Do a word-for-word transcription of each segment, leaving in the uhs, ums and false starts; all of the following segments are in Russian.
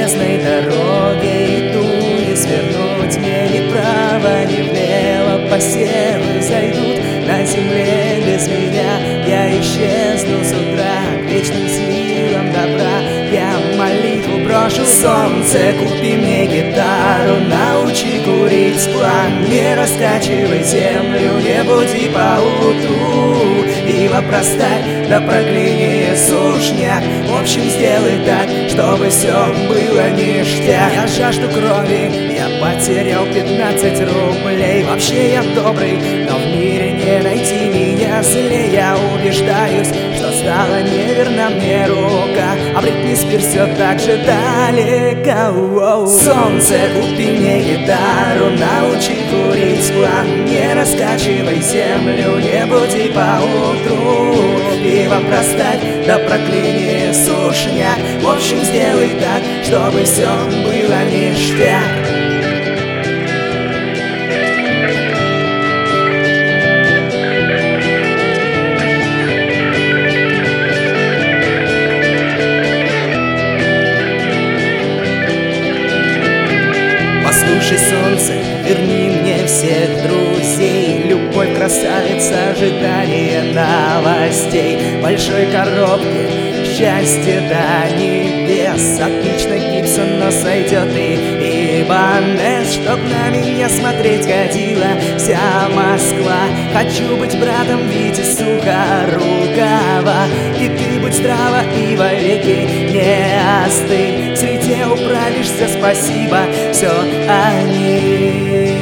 железной дороге иду, и свернуть мне ни вправо, ни влево. Посевы зайдут на земле без меня. Я исчезну с утра к вечным силам добра. Я молитву брошу: солнце, купи мне гитару, научи курить план. Не раскачивай землю, не буди поутру. Ива, простарь, да проклини сушняк. В общем, сделай так, чтобы все было ништяк. Я жажду крови, я потерял пятнадцать рублей. Вообще я добрый, но в мире не найти меня злее. Я убеждаюсь, что стала неверна мне рука, а Бритни Спирс все так же далеко. Воу. Солнце, купи мне гитару, научи курить план. Не раскачивай землю, не буди поутру. Пивом проставь, да прокляни сушняк. В общем, сделай так, чтобы все было ништяк. Послушай, солнце, верни мне всех друзей. Любовь, красавица, ожидание новостей. В большой коробке счастье до небес. Отлично Гибсон, но сойдет и Ибанез. Чтоб на меня смотреть ходила вся Москва. Хочу быть братом Вити Сухорукова. И ты будь здрава и вовеки не остынь. В среде управишься, спасибо, все они.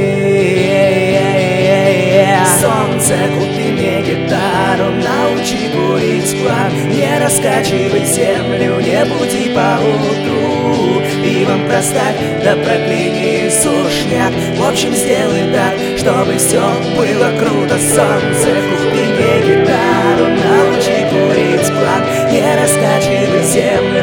Солнце, купи мне гитару, научи курить план. Не раскачивай землю, не буди поутру. Пивом проставь, да прокляни сушняк. В общем, сделай так, чтобы все было круто. Солнце, купи мне гитару, научи курить план. Не раскачивай землю,